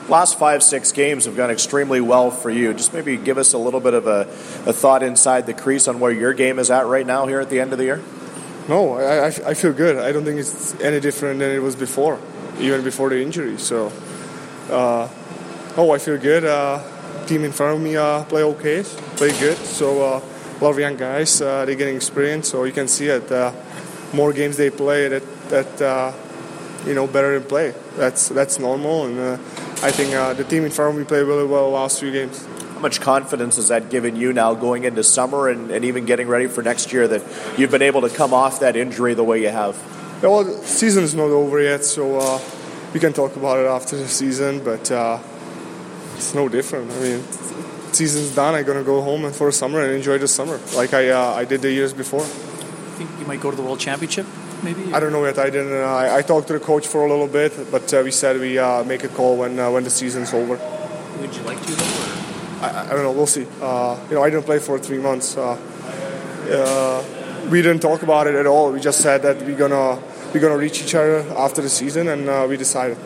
Last 5-6 games have gone extremely well for you. Just maybe give us a little bit of a thought inside the crease on where your game is at right now here at the end of the year. No, I feel good. I don't think it's any different than it was before, even before the injury. So, I feel good. Team in front of me play okay, play good. So a lot of young guys, they're getting experience. So you can see it. More games they play, that better than play. That's normal, and I think the team in front of me played really well the last few games. How much confidence has that given you now going into summer and even getting ready for next year that you've been able to come off that injury the way you have? Yeah, well, the season is not over yet, so we can talk about it after the season, but it's no different. I mean, season's done. I'm going to go home for the summer and enjoy the summer like I did the years before. Think you might go to the World Championship? Maybe? I don't know yet. I didn't. I talked to the coach for a little bit, but we said we make a call when the season's over. Would you like to, though? I don't know. We'll see. I didn't play for 3 months. We didn't talk about it at all. We just said that we're gonna reach each other after the season, and we decided.